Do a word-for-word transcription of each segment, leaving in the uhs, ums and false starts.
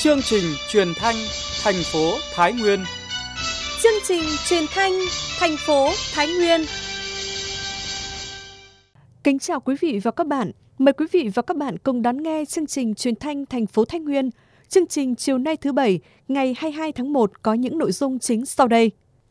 Chương trình truyền thanh thành phố Thái Nguyên. Chương trình truyền thanh thành phố Thái Nguyên. Kính chào quý vị và các bạn. Mời quý vị và các bạn cùng đón nghe chương trình truyền thanh thành phố Thái Nguyên. Chương trình chiều nay thứ Bảy, ngày hai mươi hai tháng một có những nội dung chính sau đây.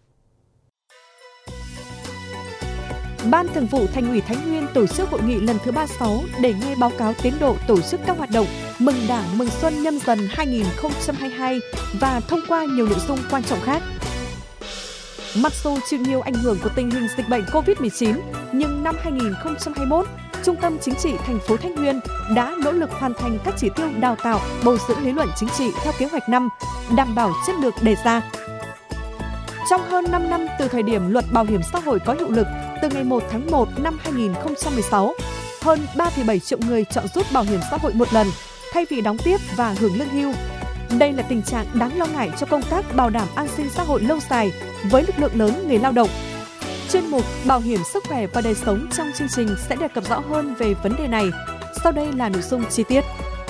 Ban Thường vụ Thành ủy Thái Nguyên tổ chức hội nghị lần thứ ba mươi sáu để nghe báo cáo tiến độ tổ chức các hoạt động mừng Đảng mừng Xuân Nhâm Dần hai không hai hai và thông qua nhiều nội dung quan trọng khác. Mặc dù chịu nhiều ảnh hưởng của tình hình dịch bệnh covid mười chín, nhưng năm hai không hai mốt, Trung tâm Chính trị thành phố Thái Nguyên đã nỗ lực hoàn thành các chỉ tiêu đào tạo, bồi dưỡng lý luận chính trị theo kế hoạch năm, đảm bảo chất lượng đề ra. Trong hơn năm năm từ thời điểm Luật Bảo hiểm xã hội có hiệu lực từ ngày một tháng một năm hai không một sáu, hơn ba phẩy bảy triệu người chọn rút bảo hiểm xã hội một lần thay vì đóng tiếp và hưởng lương hưu. Đây là tình trạng đáng lo ngại cho công tác bảo đảm an sinh xã hội lâu dài với lực lượng lớn người lao động. Chuyên mục Bảo hiểm sức khỏe và đời sống trong chương trình sẽ đề cập rõ hơn về vấn đề này. Sau đây là nội dung chi tiết.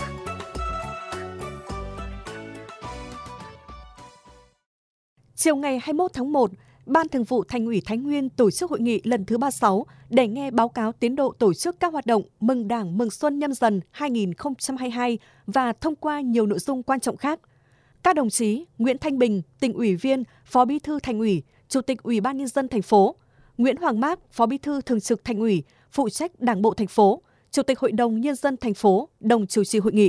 Chiều ngày hai mươi mốt tháng một, Ban Thường vụ Thành ủy Thái Nguyên tổ chức hội nghị lần thứ ba mươi sáu để nghe báo cáo tiến độ tổ chức các hoạt động mừng Đảng mừng Xuân Nhâm Dần hai không hai hai và thông qua nhiều nội dung quan trọng khác. Các đồng chí Nguyễn Thanh Bình, Tỉnh ủy viên, Phó Bí thư Thành ủy, Chủ tịch Ủy ban Nhân dân thành phố, Nguyễn Hoàng Mác, Phó Bí thư Thường trực Thành ủy, phụ trách Đảng bộ thành phố, Chủ tịch Hội đồng Nhân dân thành phố đồng chủ trì hội nghị.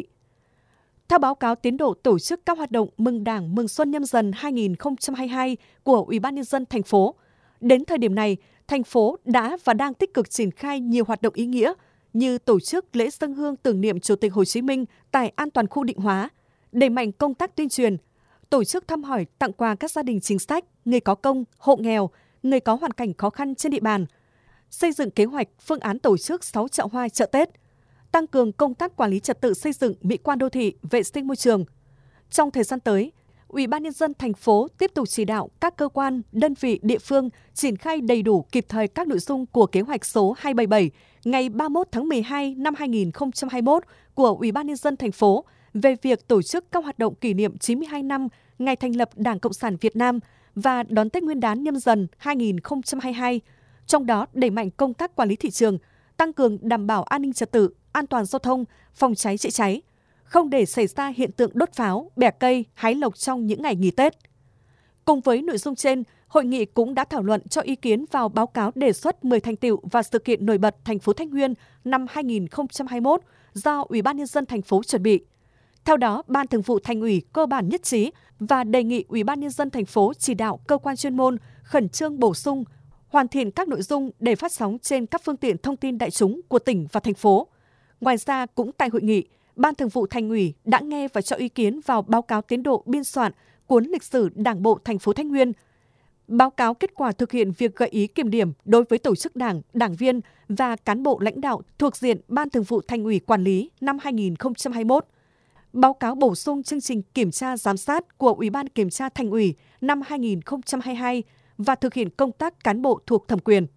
Theo báo cáo tiến độ tổ chức các hoạt động mừng Đảng mừng Xuân Nhâm Dần hai không hai hai của Ủy ban Nhân dân thành phố, đến thời điểm này, thành phố đã và đang tích cực triển khai nhiều hoạt động ý nghĩa như tổ chức lễ dâng hương tưởng niệm Chủ tịch Hồ Chí Minh tại An toàn khu Định Hóa, đẩy mạnh công tác tuyên truyền, tổ chức thăm hỏi tặng quà các gia đình chính sách, người có công, hộ nghèo, người có hoàn cảnh khó khăn trên địa bàn, xây dựng kế hoạch phương án tổ chức sáu chợ hoa chợ Tết, tăng cường công tác quản lý trật tự xây dựng, mỹ quan đô thị, vệ sinh môi trường. Trong thời gian tới, Ủy ban Nhân dân thành phố tiếp tục chỉ đạo các cơ quan, đơn vị, địa phương triển khai đầy đủ kịp thời các nội dung của kế hoạch số hai bảy bảy ngày ba mươi mốt tháng mười hai năm hai không hai mốt của Ủy ban Nhân dân thành phố về việc tổ chức các hoạt động kỷ niệm chín mươi hai năm ngày thành lập Đảng Cộng sản Việt Nam và đón Tết Nguyên đán Nhâm Dần hai không hai hai, trong đó đẩy mạnh công tác quản lý thị trường, tăng cường đảm bảo an ninh trật tự, an toàn giao thông, phòng cháy chữa cháy, không để xảy ra hiện tượng đốt pháo, bẻ cây, hái lộc trong những ngày nghỉ Tết. Cùng với nội dung trên, hội nghị cũng đã thảo luận cho ý kiến vào báo cáo đề xuất mười thành tựu và sự kiện nổi bật thành phố Thái Nguyên năm hai không hai mốt do Ủy ban Nhân dân thành phố chuẩn bị. Theo đó, Ban Thường vụ Thành ủy cơ bản nhất trí và đề nghị Ủy ban Nhân dân thành phố chỉ đạo cơ quan chuyên môn khẩn trương bổ sung, hoàn thiện các nội dung để phát sóng trên các phương tiện thông tin đại chúng của tỉnh và thành phố. Ngoài ra, cũng tại hội nghị, Ban Thường vụ Thành ủy đã nghe và cho ý kiến vào báo cáo tiến độ biên soạn cuốn lịch sử Đảng bộ thành phố Thái Nguyên, báo cáo kết quả thực hiện việc gợi ý kiểm điểm đối với tổ chức đảng, đảng viên và cán bộ lãnh đạo thuộc diện Ban Thường vụ Thành ủy quản lý năm hai không hai mốt, báo cáo bổ sung chương trình kiểm tra giám sát của Ủy ban Kiểm tra Thành ủy năm hai không hai hai và thực hiện công tác cán bộ thuộc thẩm quyền.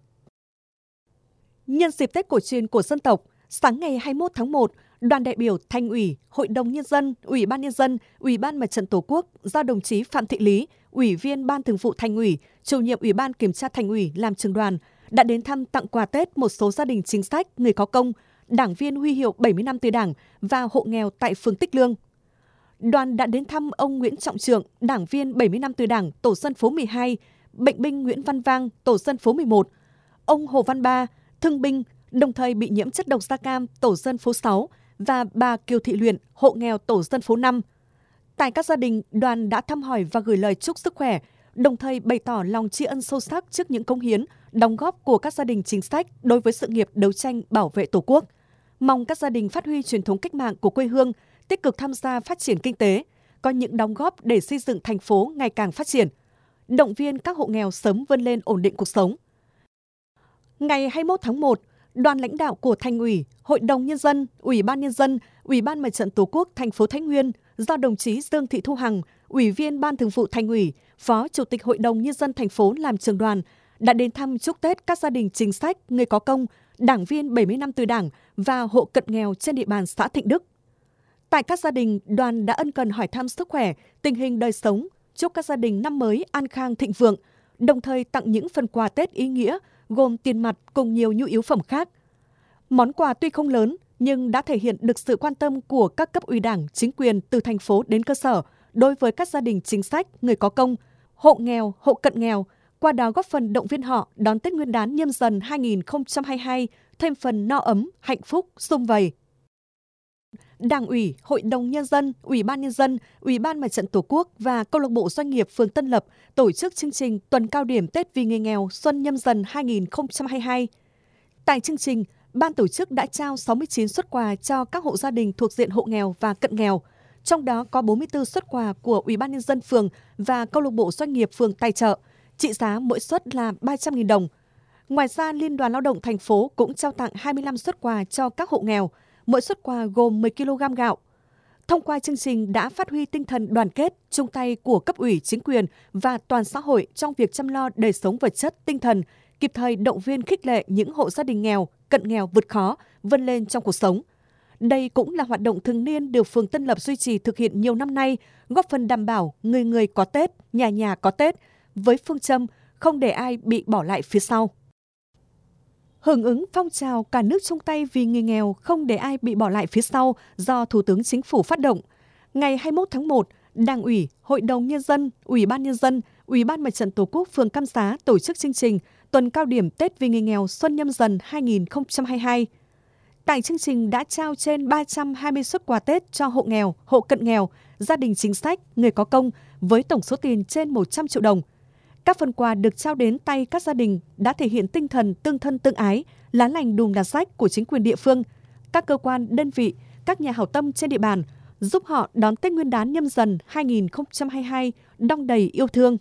Nhân dịp Tết cổ truyền của dân tộc, sáng ngày hai mươi mốt tháng một, đoàn đại biểu Thành ủy, Hội đồng Nhân dân, Ủy ban Nhân dân, Ủy ban Mặt trận Tổ quốc do đồng chí Phạm Thị Lý, Ủy viên Ban Thường vụ Thành ủy, Chủ nhiệm Ủy ban Kiểm tra Thành ủy làm trưởng đoàn, đã đến thăm tặng quà Tết một số gia đình chính sách, người có công, đảng viên huy hiệu bảy mươi năm tuổi Đảng và hộ nghèo tại phường Tích Lương. Đoàn đã đến thăm ông Nguyễn Trọng Trượng, đảng viên bảy mươi năm tuổi Đảng, tổ dân phố mười hai, bệnh binh Nguyễn Văn Vang, tổ dân phố mười một, ông Hồ Văn Ba, thương binh, đồng thời bị nhiễm chất độc da cam, tổ dân phố sáu và bà Kiều Thị Luyện, hộ nghèo tổ dân phố năm. Tại các gia đình, đoàn đã thăm hỏi và gửi lời chúc sức khỏe, đồng thời bày tỏ lòng tri ân sâu sắc trước những cống hiến, đóng góp của các gia đình chính sách đối với sự nghiệp đấu tranh bảo vệ Tổ quốc. Mong các gia đình phát huy truyền thống cách mạng của quê hương, tích cực tham gia phát triển kinh tế, có những đóng góp để xây dựng thành phố ngày càng phát triển, động viên các hộ nghèo sớm vươn lên ổn định cuộc sống. Ngày hai mươi mốt tháng một, đoàn lãnh đạo của Thành ủy, Hội đồng Nhân dân, Ủy ban Nhân dân, Ủy ban Mặt trận Tổ quốc thành phố Thái Nguyên do đồng chí Dương Thị Thu Hằng, Ủy viên Ban Thường vụ Thành ủy, Phó Chủ tịch Hội đồng Nhân dân thành phố làm trưởng đoàn, đã đến thăm chúc Tết các gia đình chính sách, người có công, đảng viên bảy mươi năm tuổi Đảng và hộ cận nghèo trên địa bàn xã Thịnh Đức. Tại các gia đình, đoàn đã ân cần hỏi thăm sức khỏe, tình hình đời sống, chúc các gia đình năm mới an khang thịnh vượng, đồng thời tặng những phần quà Tết ý nghĩa gồm tiền mặt cùng nhiều nhu yếu phẩm khác. Món quà tuy không lớn nhưng đã thể hiện được sự quan tâm của các cấp ủy Đảng, chính quyền từ thành phố đến cơ sở đối với các gia đình chính sách, người có công, hộ nghèo, hộ cận nghèo, qua đó góp phần động viên họ đón Tết Nguyên đán Nhâm Dần hai nghìn không trăm hai mươi hai thêm phần no ấm, hạnh phúc, sum vầy. Đảng ủy, Hội đồng Nhân dân, Ủy ban Nhân dân, Ủy ban Mặt trận Tổ quốc và Câu lạc bộ Doanh nghiệp phường Tân Lập tổ chức chương trình tuần cao điểm Tết vì người nghèo Xuân Nhâm Dần hai nghìn không trăm hai mươi hai. Tại chương trình, ban tổ chức đã trao sáu mươi chín suất quà cho các hộ gia đình thuộc diện hộ nghèo và cận nghèo, trong đó có bốn mươi tư suất quà của Ủy ban Nhân dân phường và Câu lạc bộ Doanh nghiệp phường tài trợ, trị giá mỗi suất là ba trăm nghìn đồng. Ngoài ra, Liên đoàn Lao động thành phố cũng trao tặng hai mươi lăm suất quà cho các hộ nghèo, mỗi suất quà gồm mười ki lô gam gạo. Thông qua chương trình đã phát huy tinh thần đoàn kết, chung tay của cấp ủy, chính quyền và toàn xã hội trong việc chăm lo đời sống vật chất, tinh thần, kịp thời động viên khích lệ những hộ gia đình nghèo, cận nghèo vượt khó, vươn lên trong cuộc sống. Đây cũng là hoạt động thường niên được phường Tân Lập duy trì thực hiện nhiều năm nay, góp phần đảm bảo người người có Tết, nhà nhà có Tết, với phương châm không để ai bị bỏ lại phía sau. Hưởng ứng phong trào cả nước chung tay vì người nghèo không để ai bị bỏ lại phía sau do Thủ tướng Chính phủ phát động, ngày hai mươi mốt tháng một, Đảng ủy, Hội đồng Nhân dân, Ủy ban Nhân dân, Ủy ban Mặt trận Tổ quốc phường Cam Giá tổ chức chương trình tuần cao điểm Tết vì người nghèo Xuân Nhâm Dần hai nghìn không trăm hai mươi hai. Tại chương trình đã trao trên ba trăm hai mươi suất quà Tết cho hộ nghèo, hộ cận nghèo, gia đình chính sách, người có công với tổng số tiền trên một trăm triệu đồng. Các phần quà được trao đến tay các gia đình đã thể hiện tinh thần tương thân tương ái, lá lành đùm lá rách của chính quyền địa phương, các cơ quan, đơn vị, các nhà hảo tâm trên địa bàn, giúp họ đón Tết Nguyên đán Nhâm Dần hai nghìn không trăm hai mươi hai đong đầy yêu thương.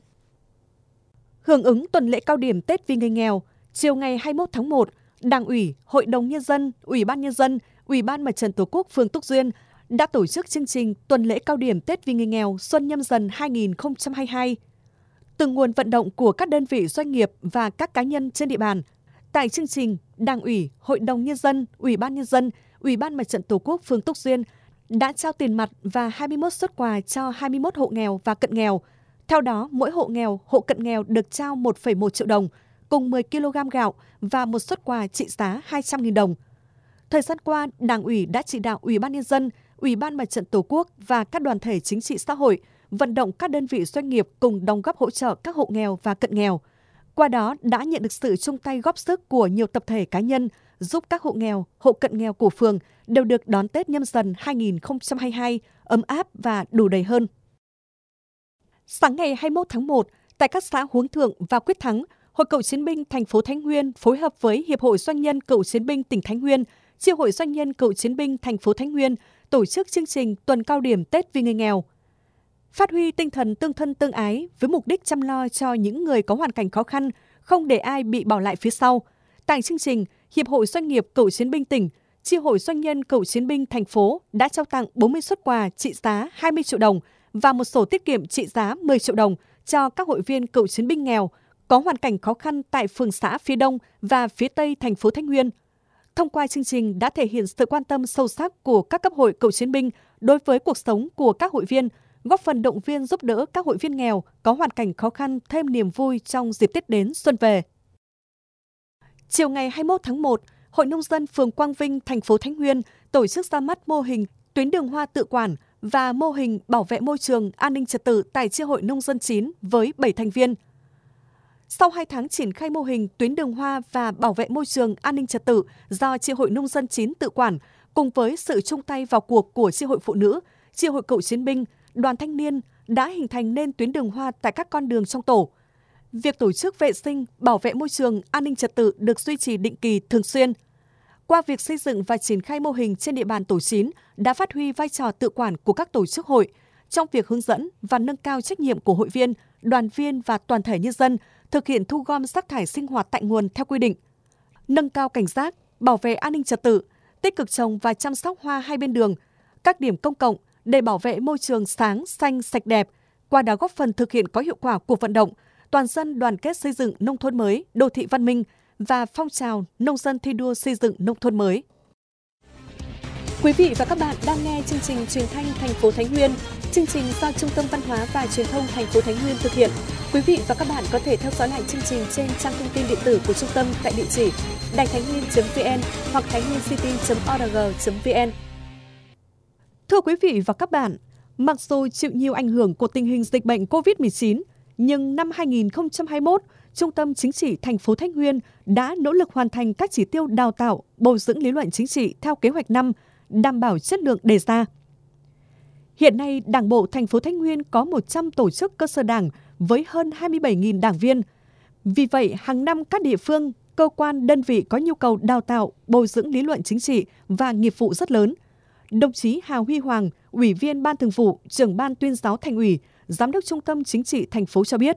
Hưởng ứng tuần lễ cao điểm Tết vì người nghèo, chiều ngày hai mươi mốt tháng một, Đảng ủy, Hội đồng Nhân dân, Ủy ban Nhân dân, Ủy ban Mặt trận Tổ quốc phường Túc Duyên đã tổ chức chương trình tuần lễ cao điểm Tết vì người nghèo Xuân Nhâm Dần hai nghìn không trăm hai mươi hai. Từ nguồn vận động của các đơn vị doanh nghiệp và các cá nhân trên địa bàn, tại chương trình, Đảng ủy, Hội đồng Nhân dân, Ủy ban Nhân dân, Ủy ban Mặt trận Tổ quốc phường Túc Duyên đã trao tiền mặt và hai mươi mốt suất quà cho hai mươi mốt hộ nghèo và cận nghèo. Theo đó, mỗi hộ nghèo, hộ cận nghèo được trao một phẩy một triệu đồng, cùng mười ki lô gam gạo và một suất quà trị giá hai trăm nghìn đồng. Thời gian qua, Đảng ủy đã chỉ đạo Ủy ban Nhân dân, Ủy ban Mặt trận Tổ quốc và các đoàn thể chính trị xã hội vận động các đơn vị doanh nghiệp cùng đóng góp hỗ trợ các hộ nghèo và cận nghèo. Qua đó đã nhận được sự chung tay góp sức của nhiều tập thể cá nhân, giúp các hộ nghèo, hộ cận nghèo của phường đều được đón Tết Nhâm Dần hai nghìn không trăm hai mươi hai ấm áp và đủ đầy hơn. Sáng ngày hai mươi mốt tháng một, tại các xã Huống Thượng và Quyết Thắng, Hội Cựu chiến binh thành phố Thái Nguyên phối hợp với Hiệp hội Doanh nhân Cựu chiến binh tỉnh Thái Nguyên, Chi hội Doanh nhân Cựu chiến binh thành phố Thái Nguyên tổ chức chương trình tuần cao điểm Tết vì người nghèo. Phát huy tinh thần tương thân tương ái với mục đích chăm lo cho những người có hoàn cảnh khó khăn, không để ai bị bỏ lại phía sau. Tại chương trình, Hiệp hội Doanh nghiệp Cựu chiến binh tỉnh, Chi hội Doanh nhân Cựu chiến binh thành phố đã trao tặng bốn mươi suất quà trị giá hai mươi triệu đồng và một sổ tiết kiệm trị giá mười triệu đồng cho các hội viên cựu chiến binh nghèo có hoàn cảnh khó khăn tại phường xã phía Đông và phía Tây thành phố Thái Nguyên. Thông qua chương trình đã thể hiện sự quan tâm sâu sắc của các cấp hội cựu chiến binh đối với cuộc sống của các hội viên, góp phần động viên giúp đỡ các hội viên nghèo có hoàn cảnh khó khăn thêm niềm vui trong dịp Tết đến xuân về. Chiều ngày hai mươi mốt tháng một, Hội Nông dân phường Quang Vinh, thành phố Thái Nguyên tổ chức ra mắt mô hình tuyến đường hoa tự quản và mô hình bảo vệ môi trường an ninh trật tự tại Chi hội Nông dân chín với bảy thành viên. Sau hai tháng triển khai mô hình tuyến đường hoa và bảo vệ môi trường an ninh trật tự do Chi hội Nông dân chín tự quản, cùng với sự chung tay vào cuộc của Chi hội Phụ nữ, Chi hội Cựu chiến binh, Đoàn thanh niên đã hình thành nên tuyến đường hoa tại các con đường trong tổ. Việc tổ chức vệ sinh, bảo vệ môi trường, an ninh trật tự được duy trì định kỳ thường xuyên. Qua việc xây dựng và triển khai mô hình trên địa bàn tổ chín đã phát huy vai trò tự quản của các tổ chức hội trong việc hướng dẫn và nâng cao trách nhiệm của hội viên, đoàn viên và toàn thể nhân dân thực hiện thu gom rác thải sinh hoạt tại nguồn theo quy định, nâng cao cảnh giác, bảo vệ an ninh trật tự, tích cực trồng và chăm sóc hoa hai bên đường, các điểm công cộng để bảo vệ môi trường sáng, xanh, sạch đẹp, qua đó góp phần thực hiện có hiệu quả cuộc vận động toàn dân đoàn kết xây dựng nông thôn mới, đô thị văn minh và phong trào nông dân thi đua xây dựng nông thôn mới. Quý vị và các bạn đang nghe chương trình truyền thanh thành phố Thái Nguyên. Chương trình do Trung tâm Văn hóa và Truyền thông thành phố Thái Nguyên thực hiện. Quý vị và các bạn có thể theo dõi lại chương trình trên trang thông tin điện tử của trung tâm tại địa chỉ đài thái nguyên chấm vn hoặc thái nguyên city chấm org chấm vn. Thưa quý vị và các bạn, mặc dù chịu nhiều ảnh hưởng của tình hình dịch bệnh covid mười chín, nhưng năm hai nghìn không trăm hai mươi mốt, Trung tâm Chính trị thành phố Thái Nguyên đã nỗ lực hoàn thành các chỉ tiêu đào tạo, bồi dưỡng lý luận chính trị theo kế hoạch năm, đảm bảo chất lượng đề ra. Hiện nay, Đảng bộ thành phố Thái Nguyên có một trăm tổ chức cơ sở đảng với hơn hai mươi bảy nghìn đảng viên. Vì vậy, hàng năm các địa phương, cơ quan, đơn vị có nhu cầu đào tạo, bồi dưỡng lý luận chính trị và nghiệp vụ rất lớn. Đồng chí Hà Huy Hoàng, Ủy viên Ban Thường vụ, Trưởng Ban Tuyên giáo Thành ủy, Giám đốc Trung tâm Chính trị thành phố cho biết,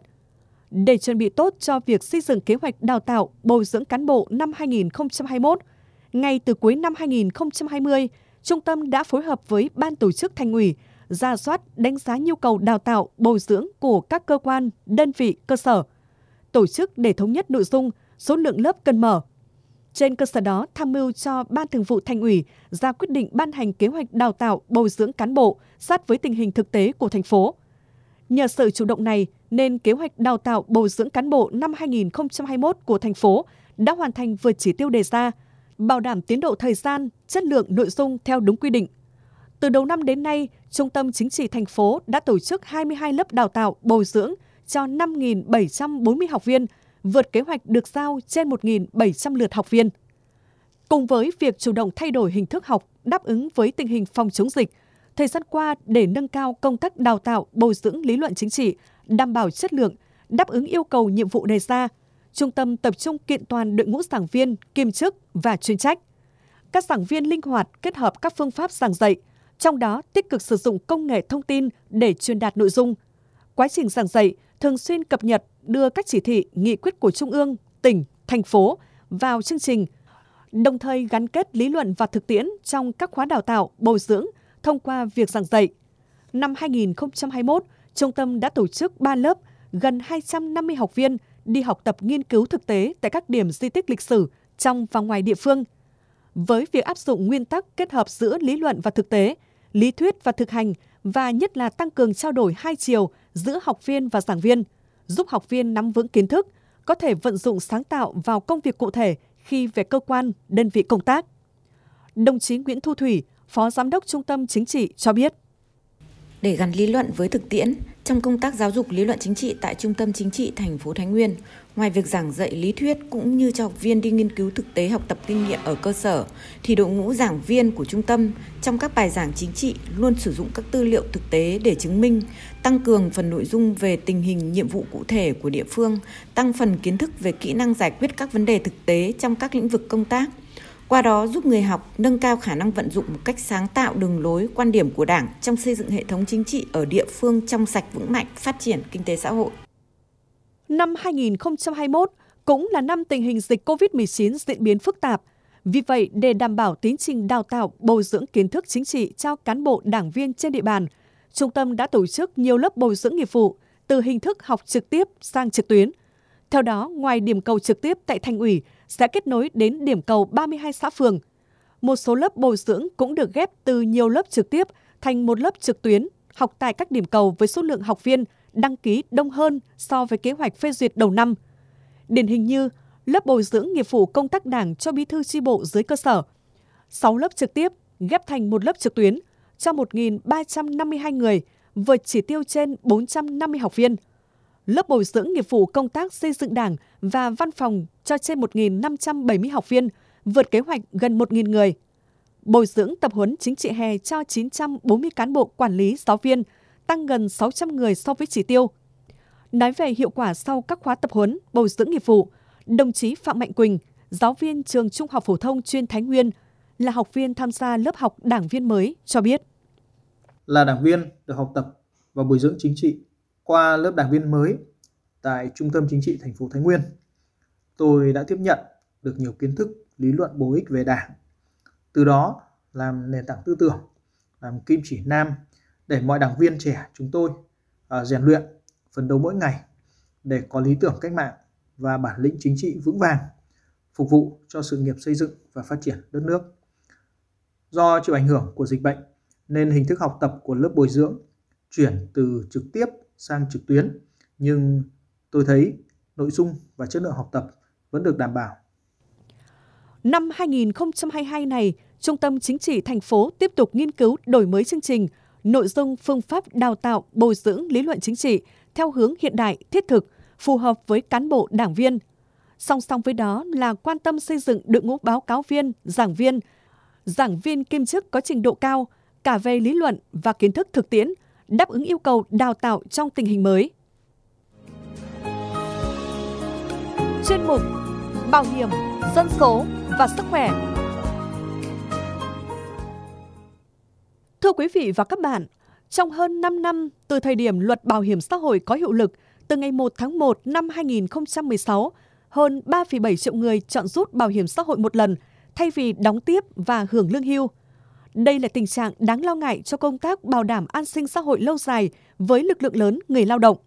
để chuẩn bị tốt cho việc xây dựng kế hoạch đào tạo, bồi dưỡng cán bộ năm hai nghìn không trăm hai mươi mốt, ngay từ cuối năm hai nghìn không trăm hai mươi, Trung tâm đã phối hợp với Ban Tổ chức Thành ủy, rà soát, đánh giá nhu cầu đào tạo, bồi dưỡng của các cơ quan, đơn vị, cơ sở, tổ chức để thống nhất nội dung, số lượng lớp cần mở. Trên cơ sở đó, tham mưu cho Ban Thường vụ Thành ủy ra quyết định ban hành kế hoạch đào tạo, bồi dưỡng cán bộ sát với tình hình thực tế của thành phố. Nhờ sự chủ động này, nên kế hoạch đào tạo, bồi dưỡng cán bộ năm hai nghìn không trăm hai mươi mốt của thành phố đã hoàn thành vượt chỉ tiêu đề ra, bảo đảm tiến độ thời gian, chất lượng nội dung theo đúng quy định. Từ đầu năm đến nay, Trung tâm Chính trị thành phố đã tổ chức hai mươi hai lớp đào tạo, bồi dưỡng cho năm nghìn bảy trăm bốn mươi học viên, vượt kế hoạch được giao trên một nghìn bảy trăm lượt học viên. Cùng với việc chủ động thay đổi hình thức học đáp ứng với tình hình phòng chống dịch, thời gian qua để nâng cao công tác đào tạo, bồi dưỡng lý luận chính trị, đảm bảo chất lượng, đáp ứng yêu cầu nhiệm vụ đề ra, Trung tâm tập trung kiện toàn đội ngũ giảng viên, kiêm chức và chuyên trách. Các giảng viên linh hoạt kết hợp các phương pháp giảng dạy, trong đó tích cực sử dụng công nghệ thông tin để truyền đạt nội dung. Quá trình giảng dạy thường xuyên cập nhật, đưa các chỉ thị, nghị quyết của Trung ương, tỉnh, thành phố vào chương trình, đồng thời gắn kết lý luận và thực tiễn trong các khóa đào tạo, bồi dưỡng thông qua việc giảng dạy. Năm hai nghìn không trăm hai mươi mốt, Trung tâm đã tổ chức ba lớp, gần hai trăm năm mươi học viên đi học tập nghiên cứu thực tế tại các điểm di tích lịch sử trong và ngoài địa phương. Với việc áp dụng nguyên tắc kết hợp giữa lý luận và thực tế, lý thuyết và thực hành, và nhất là tăng cường trao đổi hai chiều giữa học viên và giảng viên, giúp học viên nắm vững kiến thức, có thể vận dụng sáng tạo vào công việc cụ thể khi về cơ quan, đơn vị công tác. Đồng chí Nguyễn Thu Thủy, Phó Giám đốc Trung tâm Chính trị cho biết. Để gắn lý luận với thực tiễn, trong công tác giáo dục lý luận chính trị tại Trung tâm Chính trị thành phố Thái Nguyên, ngoài việc giảng dạy lý thuyết cũng như cho học viên đi nghiên cứu thực tế học tập kinh nghiệm ở cơ sở, thì đội ngũ giảng viên của trung tâm trong các bài giảng chính trị luôn sử dụng các tư liệu thực tế để chứng minh, tăng cường phần nội dung về tình hình nhiệm vụ cụ thể của địa phương, tăng phần kiến thức về kỹ năng giải quyết các vấn đề thực tế trong các lĩnh vực công tác. Qua đó giúp người học nâng cao khả năng vận dụng một cách sáng tạo đường lối, quan điểm của Đảng trong xây dựng hệ thống chính trị ở địa phương trong sạch vững mạnh, phát triển kinh tế xã hội. Năm hai nghìn không trăm hai mươi mốt cũng là năm tình hình dịch covid mười chín diễn biến phức tạp. Vì vậy, để đảm bảo tiến trình đào tạo, bồi dưỡng kiến thức chính trị cho cán bộ đảng viên trên địa bàn, Trung tâm đã tổ chức nhiều lớp bồi dưỡng nghiệp vụ từ hình thức học trực tiếp sang trực tuyến. Theo đó, ngoài điểm cầu trực tiếp tại Thành ủy sẽ kết nối đến điểm cầu ba mươi hai xã phường. Một số lớp bồi dưỡng cũng được ghép từ nhiều lớp trực tiếp thành một lớp trực tuyến, học tại các điểm cầu với số lượng học viên đăng ký đông hơn so với kế hoạch phê duyệt đầu năm. Điển hình như lớp bồi dưỡng nghiệp vụ công tác đảng cho bí thư chi bộ dưới cơ sở, sáu lớp trực tiếp ghép thành một lớp trực tuyến cho một nghìn ba trăm năm mươi hai người, vượt chỉ tiêu trên bốn trăm năm mươi học viên. Lớp bồi dưỡng nghiệp vụ công tác xây dựng đảng và văn phòng cho trên một nghìn năm trăm bảy mươi học viên, vượt kế hoạch gần một nghìn người. Bồi dưỡng tập huấn chính trị hè cho chín trăm bốn mươi cán bộ quản lý giáo viên, tăng gần sáu trăm người so với chỉ tiêu. Nói về hiệu quả sau các khóa tập huấn, bồi dưỡng nghiệp vụ, đồng chí Phạm Mạnh Quỳnh, giáo viên trường Trung học phổ thông chuyên Thái Nguyên, là học viên tham gia lớp học đảng viên mới, cho biết. Là đảng viên được học tập và bồi dưỡng chính trị qua lớp đảng viên mới tại Trung tâm Chính trị thành phố Thái Nguyên, tôi đã tiếp nhận được nhiều kiến thức lý luận bổ ích về Đảng. Từ đó làm nền tảng tư tưởng, làm kim chỉ nam để mọi đảng viên trẻ chúng tôi uh, rèn luyện, phấn đấu mỗi ngày để có lý tưởng cách mạng và bản lĩnh chính trị vững vàng, phục vụ cho sự nghiệp xây dựng và phát triển đất nước. Do chịu ảnh hưởng của dịch bệnh nên hình thức học tập của lớp bồi dưỡng chuyển từ trực tiếp sang trực tuyến, nhưng tôi thấy nội dung và chất lượng học tập vẫn được đảm bảo. Năm hai nghìn không trăm hai mươi hai này, Trung tâm Chính trị thành phố tiếp tục nghiên cứu đổi mới chương trình, nội dung, phương pháp đào tạo, bồi dưỡng lý luận chính trị theo hướng hiện đại, thiết thực, phù hợp với cán bộ, đảng viên. Song song với đó là quan tâm xây dựng đội ngũ báo cáo viên, giảng viên, giảng viên kiêm chức có trình độ cao, cả về lý luận và kiến thức thực tiễn, đáp ứng yêu cầu đào tạo trong tình hình mới. Chuyên mục Bảo hiểm, dân số và sức khỏe. Thưa quý vị và các bạn, trong hơn năm năm từ thời điểm Luật Bảo hiểm xã hội có hiệu lực, từ ngày một tháng một năm hai nghìn không trăm mười sáu, hơn ba phẩy bảy triệu người chọn rút bảo hiểm xã hội một lần thay vì đóng tiếp và hưởng lương hưu. Đây là tình trạng đáng lo ngại cho công tác bảo đảm an sinh xã hội lâu dài với lực lượng lớn người lao động.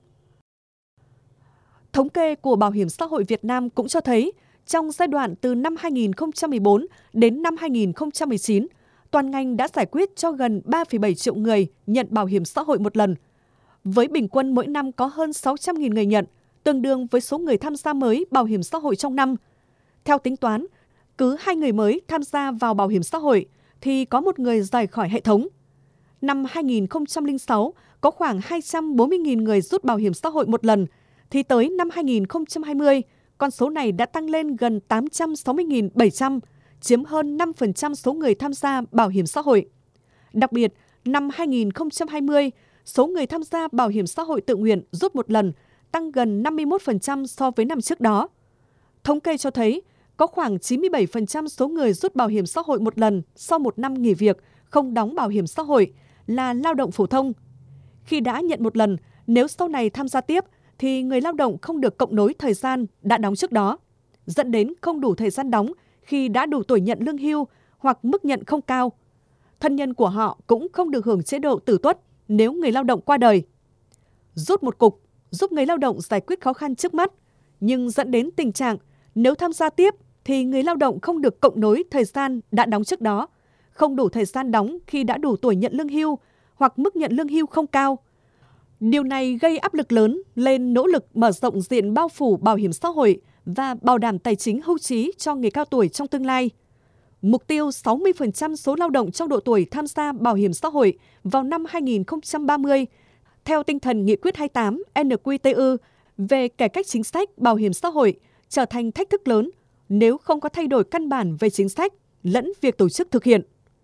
Thống kê của Bảo hiểm xã hội Việt Nam cũng cho thấy, trong giai đoạn từ năm hai nghìn không trăm mười bốn đến năm hai nghìn không trăm mười chín, toàn ngành đã giải quyết cho gần ba phẩy bảy triệu người nhận bảo hiểm xã hội một lần. Với bình quân mỗi năm có hơn sáu trăm nghìn người nhận, tương đương với số người tham gia mới bảo hiểm xã hội trong năm. Theo tính toán, cứ hai người mới tham gia vào bảo hiểm xã hội thì có một người rời khỏi hệ thống. Năm hai nghìn không trăm lẻ sáu, có khoảng hai trăm bốn mươi nghìn người rút bảo hiểm xã hội một lần, thì tới năm hai nghìn không trăm hai mươi, con số này đã tăng lên gần tám trăm sáu mươi nghìn bảy trăm, chiếm hơn năm phần trăm số người tham gia bảo hiểm xã hội. Đặc biệt, năm hai nghìn không trăm hai mươi, số người tham gia bảo hiểm xã hội tự nguyện rút một lần tăng gần năm mươi mốt phần trăm so với năm trước đó. Thống kê cho thấy, có khoảng chín mươi bảy phần trăm số người rút bảo hiểm xã hội một lần sau một năm nghỉ việc không đóng bảo hiểm xã hội là lao động phổ thông. Khi đã nhận một lần, nếu sau này tham gia tiếp thì người lao động không được cộng nối thời gian đã đóng trước đó, dẫn đến không đủ thời gian đóng khi đã đủ tuổi nhận lương hưu hoặc mức nhận không cao. Thân nhân của họ cũng không được hưởng chế độ tử tuất nếu người lao động qua đời. Rút một cục giúp người lao động giải quyết khó khăn trước mắt, nhưng dẫn đến tình trạng nếu tham gia tiếp thì người lao động không được cộng nối thời gian đã đóng trước đó, không đủ thời gian đóng khi đã đủ tuổi nhận lương hưu hoặc mức nhận lương hưu không cao. Điều này gây áp lực lớn lên nỗ lực mở rộng diện bao phủ bảo hiểm xã hội và bảo đảm tài chính hưu trí cho người cao tuổi trong tương lai. Mục tiêu sáu mươi phần trăm số lao động trong độ tuổi tham gia bảo hiểm xã hội vào năm hai nghìn không trăm ba mươi, theo tinh thần Nghị quyết hai mươi tám N Q T U về cải cách chính sách bảo hiểm xã hội, trở thành thách thức lớn nếu không có thay đổi căn bản về chính sách lẫn việc tổ chức thực hiện.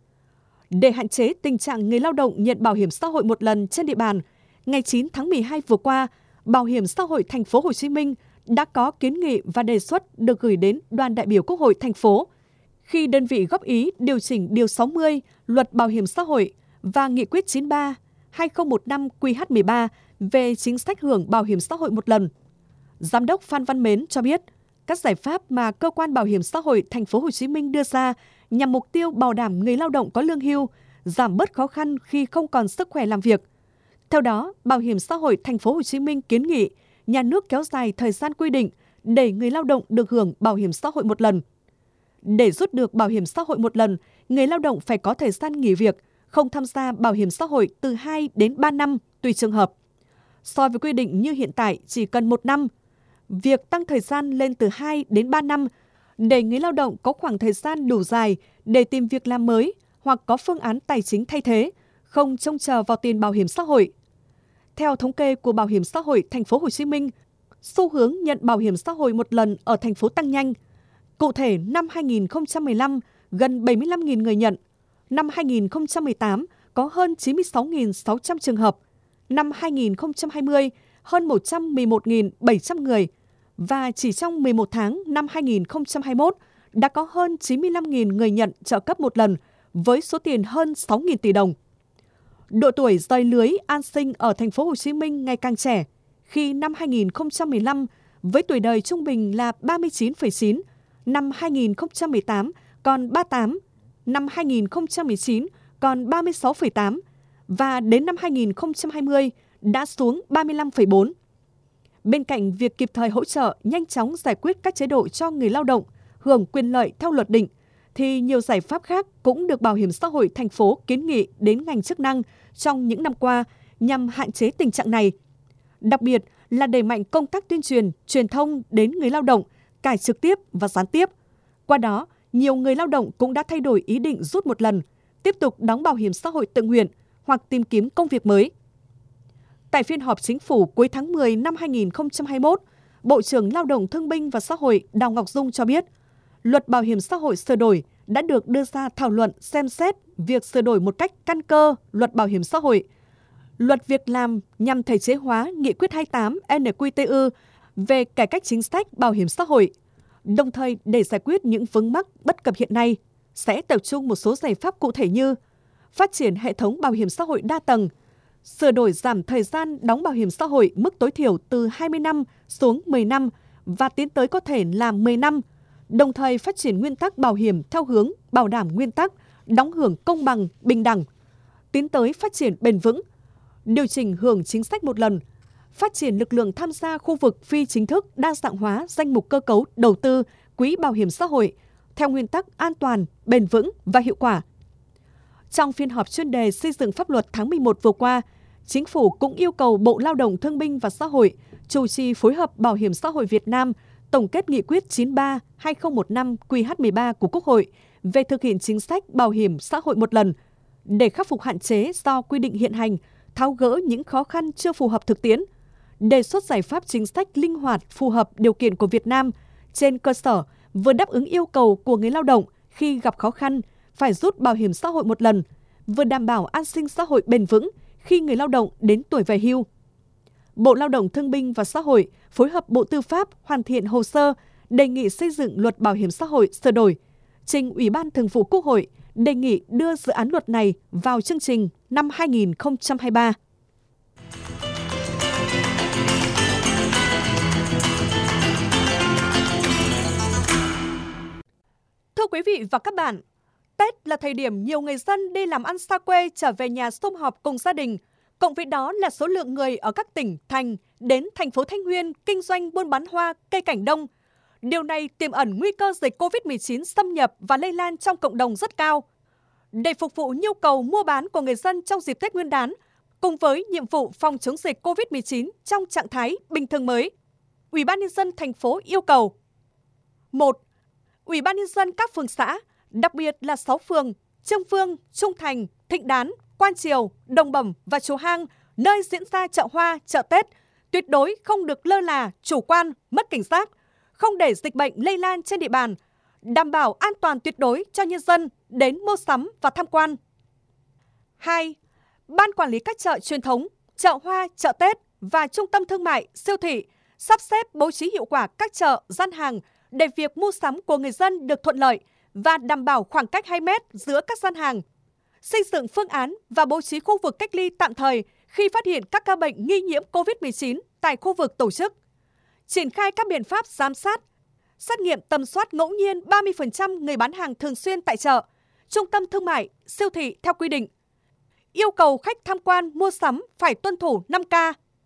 Để hạn chế tình trạng người lao động nhận bảo hiểm xã hội một lần trên địa bàn, ngày chín tháng mười hai vừa qua, Bảo hiểm xã hội thành phố Hồ Chí Minh đã có kiến nghị và đề xuất được gửi đến Đoàn đại biểu Quốc hội thành phố khi đơn vị góp ý điều chỉnh điều sáu mươi Luật Bảo hiểm xã hội và Nghị quyết chín mươi ba hai nghìn không trăm mười lăm Q H mười ba về chính sách hưởng bảo hiểm xã hội một lần. Giám đốc Phan Văn Mến cho biết, các giải pháp mà cơ quan Bảo hiểm xã hội thành phố Hồ Chí Minh đưa ra nhằm mục tiêu bảo đảm người lao động có lương hưu, giảm bớt khó khăn khi không còn sức khỏe làm việc. Theo đó, Bảo hiểm xã hội thành phố Hồ Chí Minh kiến nghị nhà nước kéo dài thời gian quy định để người lao động được hưởng bảo hiểm xã hội một lần. Để rút được bảo hiểm xã hội một lần, người lao động phải có thời gian nghỉ việc, không tham gia bảo hiểm xã hội từ hai đến ba năm tùy trường hợp. So với quy định như hiện tại chỉ cần một năm, việc tăng thời gian lên từ hai đến ba năm để người lao động có khoảng thời gian đủ dài để tìm việc làm mới hoặc có phương án tài chính thay thế, không trông chờ vào tiền bảo hiểm xã hội. Theo thống kê của Bảo hiểm xã hội thành phố Hồ Chí Minh, xu hướng nhận bảo hiểm xã hội một lần ở thành phố tăng nhanh. Cụ thể, năm hai nghìn không trăm mười lăm, gần bảy mươi lăm nghìn người nhận. Năm hai nghìn không trăm mười tám, có hơn chín mươi sáu nghìn sáu trăm trường hợp. Năm hai nghìn không trăm hai mươi, hơn một trăm mười một nghìn bảy trăm người. Và chỉ trong mười một tháng năm hai nghìn không trăm hai mươi mốt, đã có hơn chín mươi lăm nghìn người nhận trợ cấp một lần, với số tiền hơn sáu nghìn tỷ đồng. Độ tuổi rời lưới an sinh ở thành phố Hồ Chí Minh ngày càng trẻ, khi năm hai nghìn không trăm mười lăm với tuổi đời trung bình là ba mươi chín phẩy chín, năm hai nghìn không trăm mười tám còn ba mươi tám, năm hai nghìn không trăm mười chín còn ba mươi sáu phẩy tám và đến năm hai nghìn không trăm hai mươi đã xuống ba mươi lăm phẩy bốn. Bên cạnh việc kịp thời hỗ trợ, nhanh chóng giải quyết các chế độ cho người lao động hưởng quyền lợi theo luật định, thì nhiều giải pháp khác cũng được Bảo hiểm xã hội thành phố kiến nghị đến ngành chức năng trong những năm qua nhằm hạn chế tình trạng này. Đặc biệt là đẩy mạnh công tác tuyên truyền, truyền thông đến người lao động, cả trực tiếp và gián tiếp. Qua đó, nhiều người lao động cũng đã thay đổi ý định rút một lần, tiếp tục đóng bảo hiểm xã hội tự nguyện hoặc tìm kiếm công việc mới. Tại phiên họp chính phủ cuối tháng mười năm hai nghìn không trăm hai mươi mốt, Bộ trưởng Lao động Thương binh và Xã hội Đào Ngọc Dung cho biết, Luật Bảo hiểm xã hội sửa đổi đã được đưa ra thảo luận xem xét việc sửa đổi một cách căn cơ Luật Bảo hiểm xã hội. Luật Việc làm nhằm thể chế hóa Nghị quyết hai mươi tám N Q T U về cải cách chính sách bảo hiểm xã hội. Đồng thời, để giải quyết những vướng mắc bất cập hiện nay, sẽ tập trung một số giải pháp cụ thể như phát triển hệ thống bảo hiểm xã hội đa tầng, sửa đổi giảm thời gian đóng bảo hiểm xã hội mức tối thiểu từ hai mươi năm xuống mười năm và tiến tới có thể là mười năm, đồng thời phát triển nguyên tắc bảo hiểm theo hướng bảo đảm nguyên tắc đóng hưởng công bằng, bình đẳng, tiến tới phát triển bền vững, điều chỉnh hưởng chính sách một lần, phát triển lực lượng tham gia khu vực phi chính thức, đa dạng hóa danh mục cơ cấu đầu tư quỹ bảo hiểm xã hội theo nguyên tắc an toàn, bền vững và hiệu quả. Trong phiên họp chuyên đề xây dựng pháp luật tháng mười một vừa qua, Chính phủ cũng yêu cầu Bộ Lao động Thương binh và Xã hội chủ trì phối hợp Bảo hiểm xã hội Việt Nam tổng kết nghị quyết chín mươi ba trên hai nghìn không trăm mười lăm Q H mười ba của Quốc hội về thực hiện chính sách bảo hiểm xã hội một lần để khắc phục hạn chế do quy định hiện hành, tháo gỡ những khó khăn chưa phù hợp thực tiễn, đề xuất giải pháp chính sách linh hoạt phù hợp điều kiện của Việt Nam trên cơ sở vừa đáp ứng yêu cầu của người lao động khi gặp khó khăn phải rút bảo hiểm xã hội một lần, vừa đảm bảo an sinh xã hội bền vững khi người lao động đến tuổi về hưu. Bộ Lao động Thương binh và Xã hội phối hợp Bộ Tư pháp hoàn thiện hồ sơ đề nghị xây dựng Luật Bảo hiểm xã hội sửa đổi, trình Ủy ban Thường vụ Quốc hội đề nghị đưa dự án luật này vào chương trình năm hai nghìn không trăm hai mươi ba. Thưa quý vị và các bạn, Tết là thời điểm nhiều người dân đi làm ăn xa quê trở về nhà sum họp cùng gia đình. Cộng với đó là số lượng người ở các tỉnh, thành đến thành phố Thanh Nguyên kinh doanh buôn bán hoa, cây cảnh đông. Điều này tiềm ẩn nguy cơ dịch covid mười chín xâm nhập và lây lan trong cộng đồng rất cao. Để phục vụ nhu cầu mua bán của người dân trong dịp Tết Nguyên đán, cùng với nhiệm vụ phòng chống dịch covid mười chín trong trạng thái bình thường mới, Ủy ban nhân dân thành phố yêu cầu: một. Ủy ban nhân dân các phường xã, đặc biệt là sáu phường Trương Vương, Trung Thành, Thịnh Đán, Quan Triều, Đồng Bẩm và Chùa Hang, nơi diễn ra chợ hoa, chợ Tết, tuyệt đối không được lơ là, chủ quan, mất cảnh giác, không để dịch bệnh lây lan trên địa bàn, đảm bảo an toàn tuyệt đối cho nhân dân đến mua sắm và tham quan. hai. Ban quản lý các chợ truyền thống, chợ hoa, chợ Tết và trung tâm thương mại, siêu thị sắp xếp bố trí hiệu quả các chợ, gian hàng để việc mua sắm của người dân được thuận lợi và đảm bảo khoảng cách hai mét giữa các gian hàng. Xây dựng phương án và bố trí khu vực cách ly tạm thời khi phát hiện các ca bệnh nghi nhiễm covid mười chín tại khu vực tổ chức. Triển khai các biện pháp giám sát, xét nghiệm tầm soát ngẫu nhiên ba mươi phần trăm người bán hàng thường xuyên tại chợ, trung tâm thương mại, siêu thị theo quy định. Yêu cầu khách tham quan mua sắm phải tuân thủ năm K.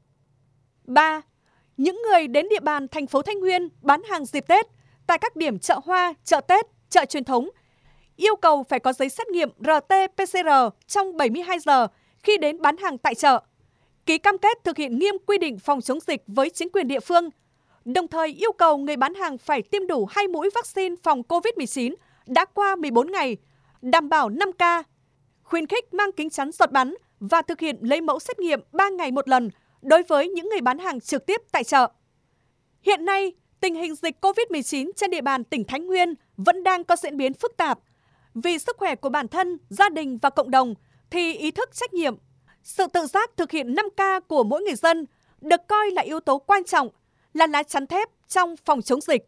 ba. Những người đến địa bàn thành phố Thanh Nguyên bán hàng dịp Tết tại các điểm chợ hoa, chợ Tết, chợ truyền thống, yêu cầu phải có giấy xét nghiệm R T P C R trong bảy mươi hai giờ khi đến bán hàng tại chợ, ký cam kết thực hiện nghiêm quy định phòng chống dịch với chính quyền địa phương, đồng thời yêu cầu người bán hàng phải tiêm đủ hai mũi vaccine phòng covid mười chín đã qua mười bốn ngày, đảm bảo năm K, khuyến khích mang kính chắn giọt bắn và thực hiện lấy mẫu xét nghiệm ba ngày một lần đối với những người bán hàng trực tiếp tại chợ. Hiện nay, tình hình dịch covid mười chín trên địa bàn tỉnh Thái Nguyên vẫn đang có diễn biến phức tạp. Vì sức khỏe của bản thân, gia đình và cộng đồng thì ý thức trách nhiệm, sự tự giác thực hiện năm K của mỗi người dân được coi là yếu tố quan trọng, là lá chắn thép trong phòng chống dịch.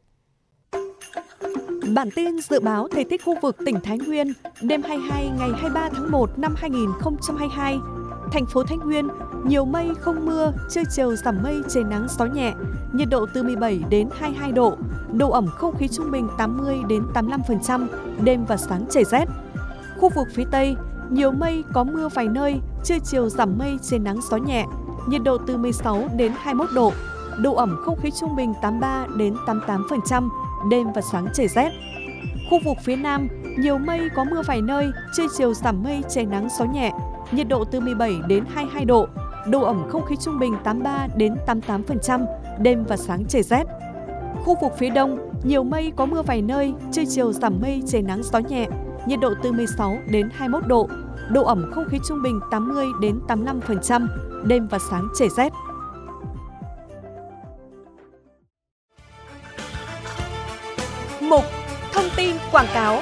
Bản tin dự báo thời tiết khu vực tỉnh Thái Nguyên đêm hai mươi hai ngày hai mươi ba tháng một năm hai nghìn không trăm hai mươi hai. Thành phố Thái Nguyên nhiều mây không mưa, trưa chiều giảm mây trời nắng gió nhẹ, nhiệt độ từ mười bảy đến hai mươi hai độ, độ ẩm không khí trung bình tám mươi đến tám mươi lăm phần trăm, đêm và sáng trời rét. Khu vực phía Tây nhiều mây có mưa vài nơi, trưa chiều giảm mây trời nắng gió nhẹ, nhiệt độ từ mười sáu đến hai mươi mốt độ, độ ẩm không khí trung bình tám mươi ba đến tám mươi tám phần trăm, đêm và sáng trời rét. Khu vực phía Nam nhiều mây có mưa vài nơi, trưa chiều giảm mây, trời nắng gió nhẹ, nhiệt độ từ mười bảy đến hai mươi hai độ, độ ẩm không khí trung bình tám mươi ba đến tám mươi tám phần trăm, đêm và sáng trời rét. Khu vực phía Đông, nhiều mây có mưa vài nơi, trưa chiều giảm mây, trời nắng gió nhẹ, nhiệt độ từ mười sáu đến hai mươi mốt độ, độ ẩm không khí trung bình tám mươi đến tám mươi lăm phần trăm, đêm và sáng trời rét. Mục Thông tin quảng cáo.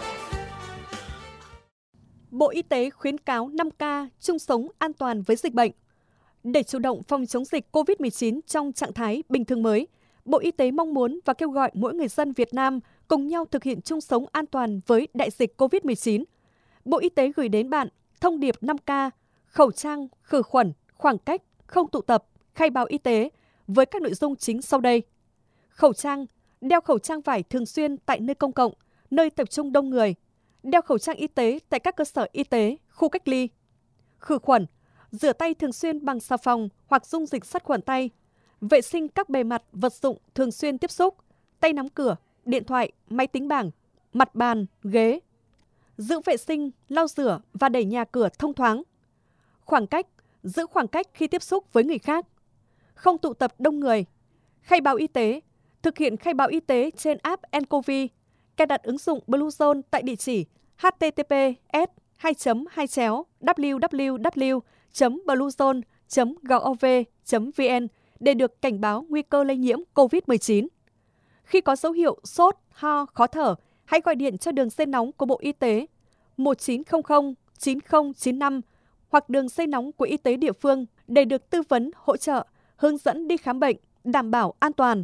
Bộ Y tế khuyến cáo năm K chung sống an toàn với dịch bệnh. Để chủ động phòng chống dịch cô vít mười chín trong trạng thái bình thường mới, Bộ Y tế mong muốn và kêu gọi mỗi người dân Việt Nam cùng nhau thực hiện chung sống an toàn với đại dịch cô vít mười chín. Bộ Y tế gửi đến bạn thông điệp năm K, khẩu trang, khử khuẩn, khoảng cách, không tụ tập, khai báo y tế với các nội dung chính sau đây. Khẩu trang, đeo khẩu trang vải thường xuyên tại nơi công cộng, nơi tập trung đông người. Đeo khẩu trang y tế tại các cơ sở y tế, khu cách ly. Khử khuẩn, rửa tay thường xuyên bằng xà phòng hoặc dung dịch sát khuẩn tay. Vệ sinh các bề mặt, vật dụng thường xuyên tiếp xúc, tay nắm cửa, điện thoại, máy tính bảng, mặt bàn, ghế. Giữ vệ sinh, lau rửa và đẩy nhà cửa thông thoáng. Khoảng cách, giữ khoảng cách khi tiếp xúc với người khác. Không tụ tập đông người. Khai báo y tế, thực hiện khai báo y tế trên app en covid, cài đặt ứng dụng Bluezone tại địa chỉ h t t p s hai hai w w w chấm bluezone chấm gov chấm v n để được cảnh báo nguy cơ lây nhiễm cô vít mười chín. Khi có dấu hiệu sốt, ho, khó thở, hãy gọi điện cho đường dây nóng của Bộ Y tế một chín không không chín không chín năm hoặc đường dây nóng của y tế địa phương để được tư vấn, hỗ trợ, hướng dẫn đi khám bệnh, đảm bảo an toàn.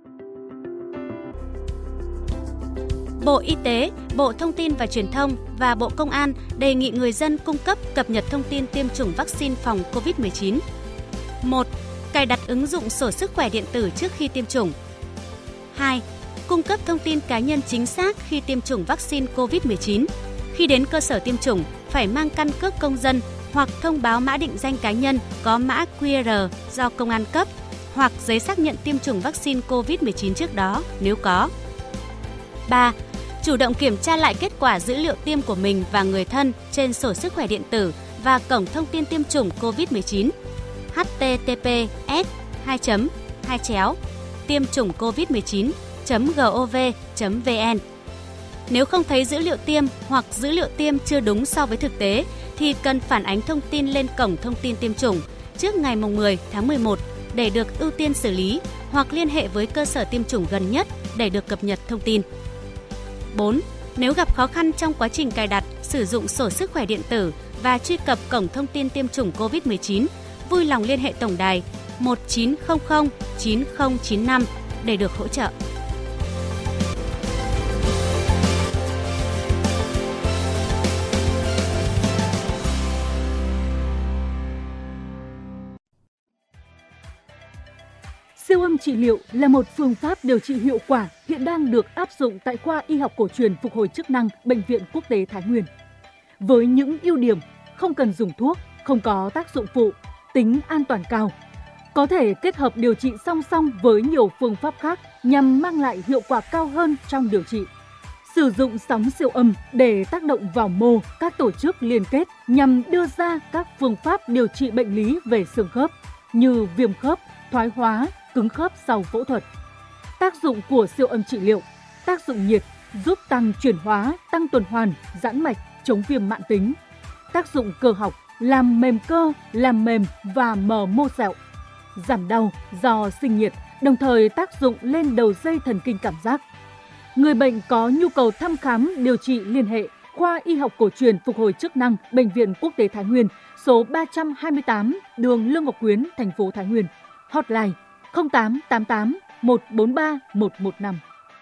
Bộ Y tế, Bộ Thông tin và Truyền thông và Bộ Công an đề nghị người dân cung cấp cập nhật thông tin tiêm chủng vaccine phòng cô vít mười chín. một. Cài đặt ứng dụng sổ sức khỏe điện tử trước khi tiêm chủng. hai. Cung cấp thông tin cá nhân chính xác khi tiêm chủng vaccine cô vít mười chín. Khi đến cơ sở tiêm chủng, phải mang căn cước công dân hoặc thông báo mã định danh cá nhân có mã quy rờ do công an cấp hoặc giấy xác nhận tiêm chủng vaccine cô vít mười chín trước đó nếu có. ba. Chủ động kiểm tra lại kết quả dữ liệu tiêm của mình và người thân trên sổ sức khỏe điện tử và cổng thông tin tiêm chủng cô vít mười chín h t t p s hai hai chéo tiêm chủng covid mười chín chấm gov chấm v n. Nếu không thấy dữ liệu tiêm hoặc dữ liệu tiêm chưa đúng so với thực tế thì cần phản ánh thông tin lên cổng thông tin tiêm chủng trước ngày mười tháng mười một để được ưu tiên xử lý hoặc liên hệ với cơ sở tiêm chủng gần nhất để được cập nhật thông tin. bốn. Nếu gặp khó khăn trong quá trình cài đặt, sử dụng sổ sức khỏe điện tử và truy cập cổng thông tin tiêm chủng covid mười chín, vui lòng liên hệ tổng đài một chín không không chín không chín năm để được hỗ trợ. Siêu âm trị liệu là một phương pháp điều trị hiệu quả hiện đang được áp dụng tại khoa y học cổ truyền phục hồi chức năng Bệnh viện Quốc tế Thái Nguyên. Với những ưu điểm không cần dùng thuốc, không có tác dụng phụ, tính an toàn cao, có thể kết hợp điều trị song song với nhiều phương pháp khác nhằm mang lại hiệu quả cao hơn trong điều trị. Sử dụng sóng siêu âm để tác động vào mô các tổ chức liên kết nhằm đưa ra các phương pháp điều trị bệnh lý về xương khớp như viêm khớp, thoái hóa, cứng khớp sau phẫu thuật. Tác dụng của siêu âm trị liệu: tác dụng nhiệt, giúp tăng chuyển hóa, tăng tuần hoàn, giãn mạch, chống viêm mãn tính. Tác dụng cơ học, làm mềm cơ, làm mềm và mờ mô sẹo. Giảm đau do sinh nhiệt, đồng thời tác dụng lên đầu dây thần kinh cảm giác. Người bệnh có nhu cầu thăm khám điều trị liên hệ khoa y học cổ truyền phục hồi chức năng Bệnh viện Quốc tế Thái Nguyên, số ba trăm hai mươi tám, đường Lương Ngọc Quyến, thành phố Thái Nguyên. Hotline không tám tám tám một bốn ba một một năm.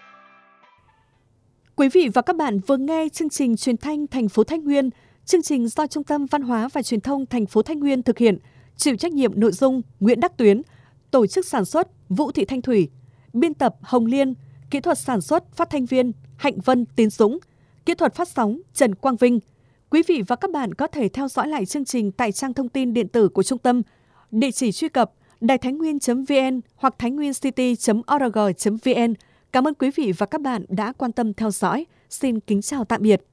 Quý vị và các bạn vừa nghe chương trình truyền thanh thành phố Thái Nguyên. Chương trình do Trung tâm Văn hóa và Truyền thông thành phố Thái Nguyên thực hiện, chịu trách nhiệm nội dung Nguyễn Đắc Tuyến, tổ chức sản xuất Vũ Thị Thanh Thủy, biên tập Hồng Liên, kỹ thuật sản xuất phát thanh viên Hạnh Vân Tiến Dũng, kỹ thuật phát sóng Trần Quang Vinh. Quý vị và các bạn có thể theo dõi lại chương trình tại trang thông tin điện tử của trung tâm, địa chỉ truy cập đài thái nguyên chấm vn hoặc thái nguyên city chấm org chấm vn. Cảm ơn quý vị và các bạn đã quan tâm theo dõi. Xin kính chào tạm biệt.